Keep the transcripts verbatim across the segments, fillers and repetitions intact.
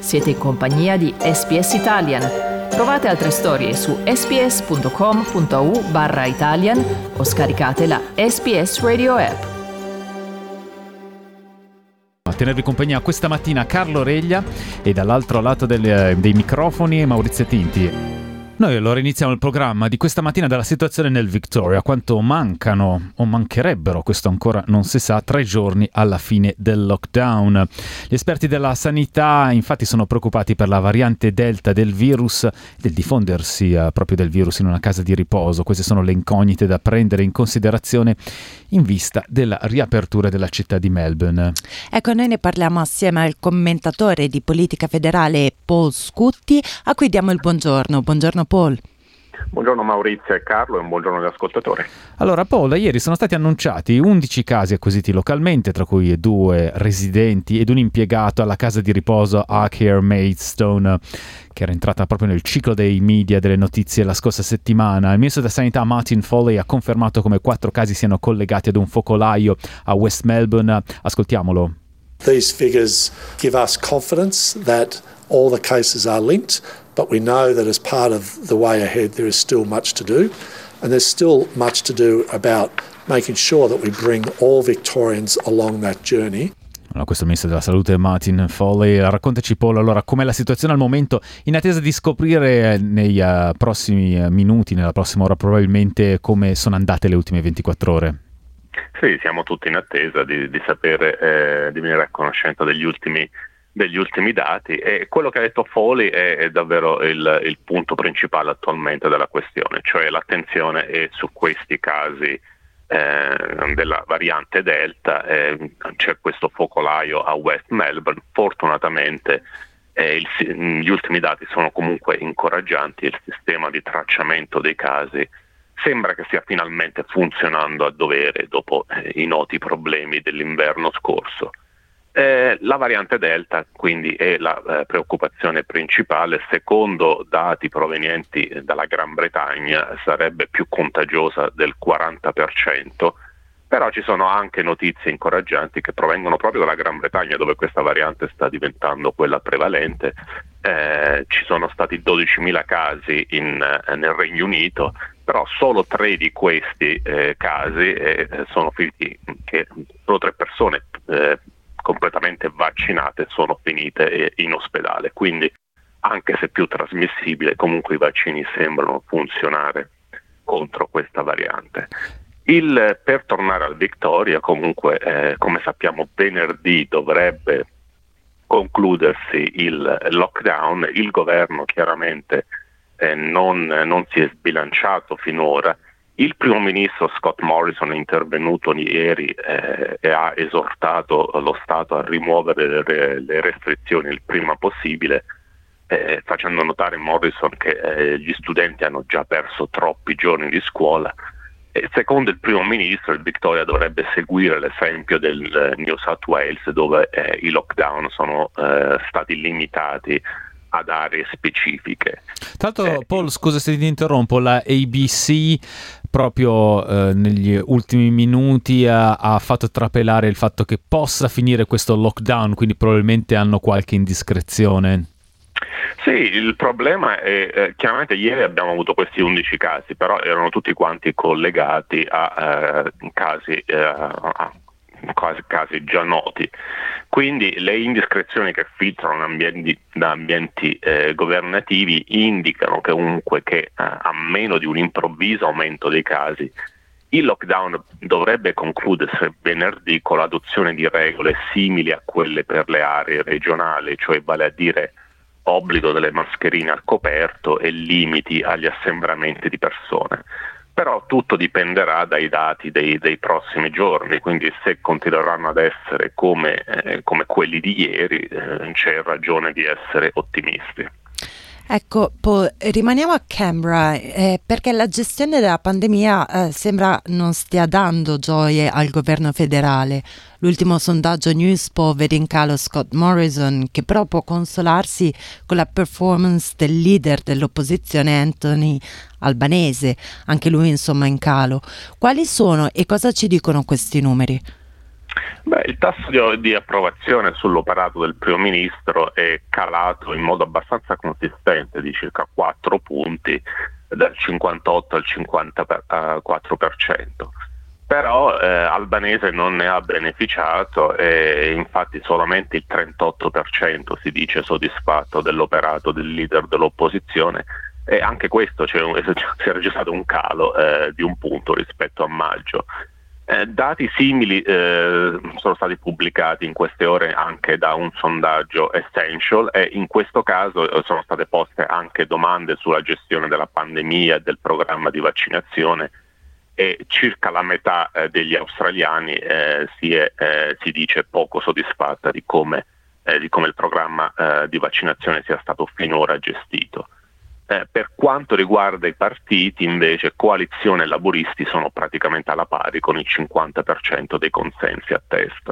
Siete in compagnia di S B S Italian. Trovate altre storie su sbs.com.au barra Italian o scaricate la S B S Radio app. A tenervi compagnia questa mattina Carlo Reglia e dall'altro lato del, dei microfoni Maurizio Tinti. Noi allora iniziamo il programma di questa mattina dalla situazione nel Victoria. Quanto mancano o mancherebbero, questo ancora non si sa, tre giorni alla fine del lockdown. Gli esperti della sanità infatti sono preoccupati per la variante Delta del virus, del diffondersi eh, proprio del virus in una casa di riposo. Queste sono le incognite da prendere in considerazione in vista della riapertura della città di Melbourne. Ecco, noi ne parliamo assieme al commentatore di politica federale Paul Scutti, a cui diamo il buongiorno. Buongiorno Paul. Buongiorno Maurizio e Carlo e un buongiorno agli ascoltatori. Allora Paul, ieri sono stati annunciati undici casi acquisiti localmente, tra cui due residenti ed un impiegato alla casa di riposo Arcare Maidstone, che era entrata proprio nel ciclo dei media delle notizie la scorsa settimana. Il ministro della sanità Martin Foley ha confermato come quattro casi siano collegati ad un focolaio a West Melbourne. Ascoltiamolo. These figures give us confidence that all the cases are linked, but we know that as part of the way ahead there is still much to do, and there's still much to do about making sure that we bring all Victorians along that journey. Allora, questo è il ministro della salute Martin Foley. Raccontaci Paul, allora com'è la situazione al momento, in attesa di scoprire nei uh, prossimi uh, minuti, nella prossima ora probabilmente, come sono andate le ultime ventiquattro ore. Sì, siamo tutti in attesa di, di sapere, eh, di venire a conoscenza degli ultimi degli ultimi dati, e quello che ha detto Foley è, è davvero il, il punto principale attualmente della questione, cioè l'attenzione è su questi casi eh, della variante Delta. Eh, c'è questo focolaio a West Melbourne, fortunatamente eh, il, gli ultimi dati sono comunque incoraggianti, il sistema di tracciamento dei casi sembra che stia finalmente funzionando a dovere dopo eh, i noti problemi dell'inverno scorso. Eh, la variante Delta quindi è la eh, preoccupazione principale. Secondo dati provenienti dalla Gran Bretagna sarebbe più contagiosa del quaranta per cento, però ci sono anche notizie incoraggianti che provengono proprio dalla Gran Bretagna, dove questa variante sta diventando quella prevalente. Eh, ci sono stati dodicimila casi in, eh, nel Regno Unito, però solo tre di questi eh, casi eh, sono finiti che solo tre persone eh, completamente vaccinate sono finite in ospedale, quindi anche se più trasmissibile comunque i vaccini sembrano funzionare contro questa variante. Il, per tornare al Victoria, comunque eh, come sappiamo venerdì dovrebbe concludersi il lockdown. Il governo chiaramente eh, non, non si è sbilanciato finora. Il primo ministro Scott Morrison è intervenuto ieri eh, e ha esortato lo Stato a rimuovere le, le restrizioni il prima possibile, eh, facendo notare Morrison che eh, gli studenti hanno già perso troppi giorni di scuola. E secondo il primo ministro il Victoria dovrebbe seguire l'esempio del eh, New South Wales, dove eh, i lockdown sono eh, stati limitati ad aree specifiche. Tra l'altro, Paul, scusa se ti interrompo, la A B C proprio eh, negli ultimi minuti ha, ha fatto trapelare il fatto che possa finire questo lockdown, quindi probabilmente hanno qualche indiscrezione. Sì, il problema è eh, chiaramente ieri abbiamo avuto questi undici casi, però erano tutti quanti collegati a eh, casi eh, a Casi, casi già noti, quindi le indiscrezioni che filtrano ambienti, da ambienti eh, governativi indicano che comunque che eh, a meno di un improvviso aumento dei casi il lockdown dovrebbe concludersi venerdì con l'adozione di regole simili a quelle per le aree regionali, cioè vale a dire obbligo delle mascherine al coperto e limiti agli assembramenti di persone. Però tutto dipenderà dai dati dei, dei prossimi giorni, quindi se continueranno ad essere come, eh, come quelli di ieri, eh, c'è ragione di essere ottimisti. Ecco, Paul, rimaniamo a Canberra eh, perché la gestione della pandemia eh, sembra non stia dando gioie al governo federale. L'ultimo sondaggio Newspo vede in calo Scott Morrison, che però può consolarsi con la performance del leader dell'opposizione Anthony Albanese, anche lui insomma in calo. Quali sono e cosa ci dicono questi numeri? Beh, il tasso di, di approvazione sull'operato del primo ministro è calato in modo abbastanza consistente di circa quattro punti, dal cinquantotto al cinquantaquattro per cento. Però eh, Albanese non ne ha beneficiato e infatti solamente il trentotto per cento si dice soddisfatto dell'operato del leader dell'opposizione, e anche questo c'è un, si è registrato un calo eh, di un punto rispetto a maggio. Eh, dati simili eh, sono stati pubblicati in queste ore anche da un sondaggio Essential, e in questo caso eh, sono state poste anche domande sulla gestione della pandemia e del programma di vaccinazione, e circa la metà eh, degli australiani eh, si, è, eh, si dice poco soddisfatta di come, eh, di come il programma eh, di vaccinazione sia stato finora gestito. Eh, per quanto riguarda i partiti, invece, coalizione e laburisti sono praticamente alla pari, con il cinquanta per cento dei consensi a testa.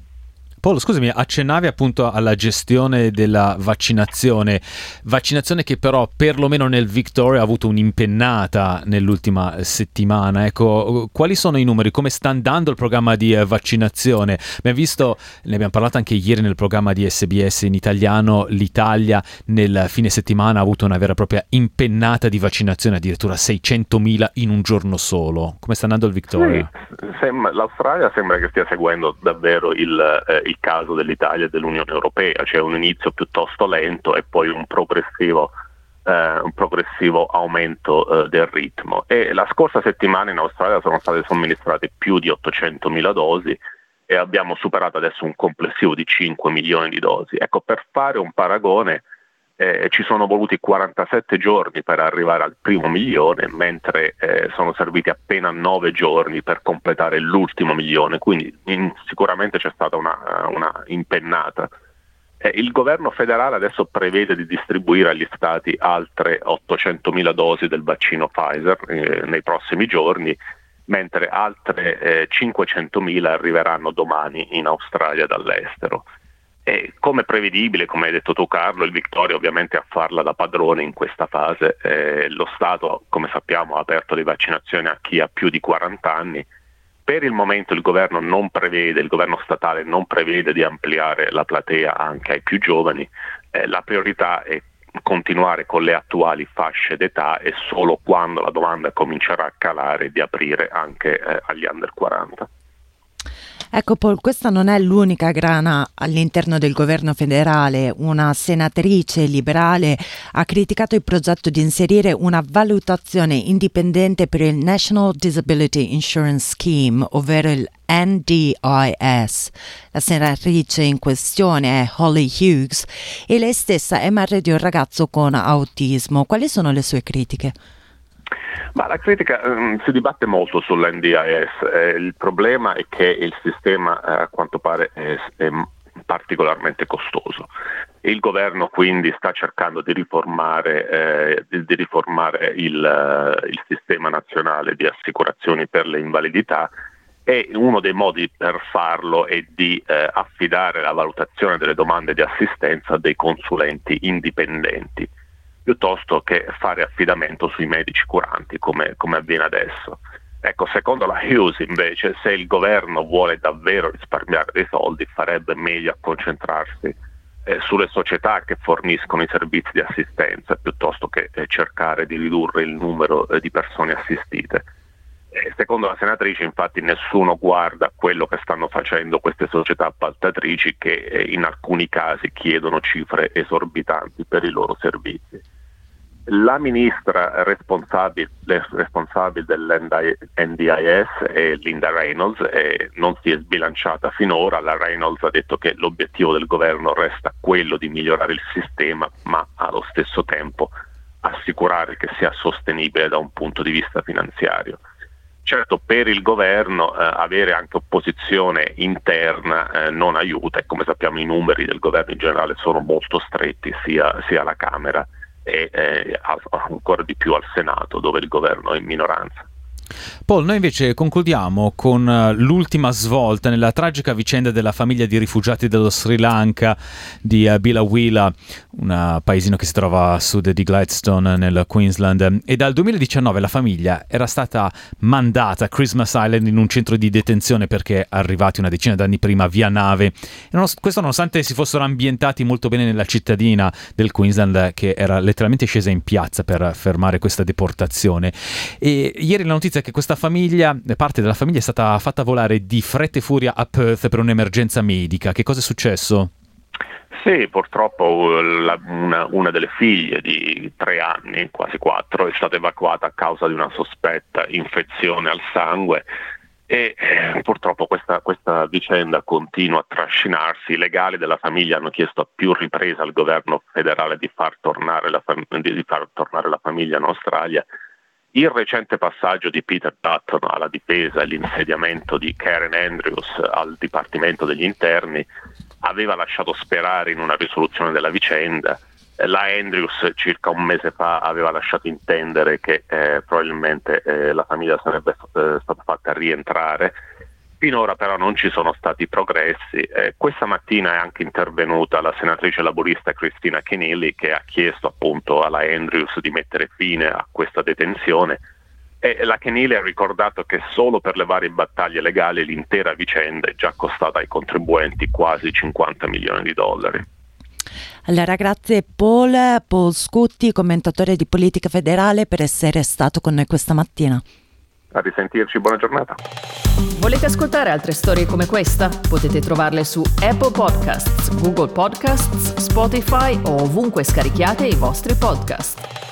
Paul, scusami, accennavi appunto alla gestione della vaccinazione, vaccinazione che però perlomeno nel Victoria ha avuto un'impennata nell'ultima settimana. Ecco, quali sono i numeri? Come sta andando il programma di eh, vaccinazione? Abbiamo visto, ne abbiamo parlato anche ieri nel programma di S B S in italiano, l'Italia nel fine settimana ha avuto una vera e propria impennata di vaccinazione, addirittura seicentomila in un giorno solo. Come sta andando il Victoria? Sì, sembra, l'Australia sembra che stia seguendo davvero il, eh, il caso dell'Italia e dell'Unione Europea, c'è un inizio piuttosto lento e poi un progressivo, eh, un progressivo aumento eh, del ritmo. E la scorsa settimana in Australia sono state somministrate più di ottocentomila dosi e abbiamo superato adesso un complessivo di cinque milioni di dosi. Ecco, per fare un paragone, eh, ci sono voluti quarantasette giorni per arrivare al primo milione, mentre eh, sono serviti appena nove giorni per completare l'ultimo milione, quindi in, sicuramente c'è stata una, una impennata. Eh, il governo federale adesso prevede di distribuire agli stati altre ottocentomila dosi del vaccino Pfizer eh, nei prossimi giorni, mentre altre eh, cinquecentomila arriveranno domani in Australia dall'estero. E come prevedibile, come hai detto tu Carlo, il Victoria ovviamente a farla da padrone in questa fase. Eh, lo Stato, come sappiamo, ha aperto le vaccinazioni a chi ha più di quaranta anni. Per il momento il governo non prevede, il governo statale non prevede di ampliare la platea anche ai più giovani. Eh, la priorità è continuare con le attuali fasce d'età e solo quando la domanda comincerà a calare di aprire anche eh, agli under quaranta. Ecco Paul, questa non è l'unica grana all'interno del governo federale. Una senatrice liberale ha criticato il progetto di inserire una valutazione indipendente per il National Disability Insurance Scheme, ovvero il N D I S. La senatrice in questione è Holly Hughes e lei stessa è madre di un ragazzo con autismo. Quali sono le sue critiche? Ma la critica um, si dibatte molto sull'N D I S. Eh, il problema è che il sistema eh, a quanto pare è, è particolarmente costoso. Il governo quindi sta cercando di riformare, eh, di, di riformare il, uh, il sistema nazionale di assicurazioni per le invalidità, e uno dei modi per farlo è di eh, affidare la valutazione delle domande di assistenza a dei consulenti indipendenti, piuttosto che fare affidamento sui medici curanti come, come avviene adesso. Ecco, secondo la Hughes invece, se il governo vuole davvero risparmiare dei soldi, farebbe meglio a concentrarsi eh, sulle società che forniscono i servizi di assistenza, piuttosto che eh, cercare di ridurre il numero eh, di persone assistite. Eh, secondo la senatrice, infatti, nessuno guarda quello che stanno facendo queste società appaltatrici che eh, in alcuni casi chiedono cifre esorbitanti per i loro servizi. La ministra responsabile, responsabile dell'N D I S è Linda Reynolds e non si è sbilanciata finora. La Reynolds ha detto che l'obiettivo del governo resta quello di migliorare il sistema, ma allo stesso tempo assicurare che sia sostenibile da un punto di vista finanziario. Certo, per il governo eh, avere anche opposizione interna eh, non aiuta, e come sappiamo i numeri del governo in generale sono molto stretti sia, sia alla Camera e eh, ancora di più al Senato, dove il governo è in minoranza. Paul, noi invece concludiamo con l'ultima svolta nella tragica vicenda della famiglia di rifugiati dello Sri Lanka di Bilawila, un paesino che si trova a sud di Gladstone nel Queensland, e dal duemiladiciannove la famiglia era stata mandata a Christmas Island in un centro di detenzione perché arrivati una decina d'anni prima via nave, e non, questo nonostante si fossero ambientati molto bene nella cittadina del Queensland che era letteralmente scesa in piazza per fermare questa deportazione. E ieri la notizia è che questa famiglia, parte della famiglia, è stata fatta volare di fretta e furia a Perth per un'emergenza medica. Che cosa è successo? Sì, purtroppo la, una, una delle figlie di tre anni, quasi quattro, è stata evacuata a causa di una sospetta infezione al sangue e eh, purtroppo questa, questa vicenda continua a trascinarsi. I legali della famiglia hanno chiesto a più riprese al governo federale di far tornare la, fam- di far tornare la famiglia in Australia. Il recente passaggio di Peter Dutton alla difesa e l'insediamento di Karen Andrews al Dipartimento degli Interni aveva lasciato sperare in una risoluzione della vicenda. La Andrews circa un mese fa aveva lasciato intendere che eh, probabilmente eh, la famiglia sarebbe eh, stata fatta rientrare. Finora però non ci sono stati progressi. Eh, questa mattina è anche intervenuta la senatrice laburista Christina Keneally, che ha chiesto appunto alla Andrews di mettere fine a questa detenzione, e la Keneally ha ricordato che solo per le varie battaglie legali l'intera vicenda è già costata ai contribuenti quasi cinquanta milioni di dollari. Allora, grazie Paul, Paul Scutti, commentatore di politica federale, per essere stato con noi questa mattina. A risentirci, buona giornata. Volete ascoltare altre storie come questa? Potete trovarle su Apple Podcasts, Google Podcasts, Spotify o ovunque scarichiate i vostri podcast.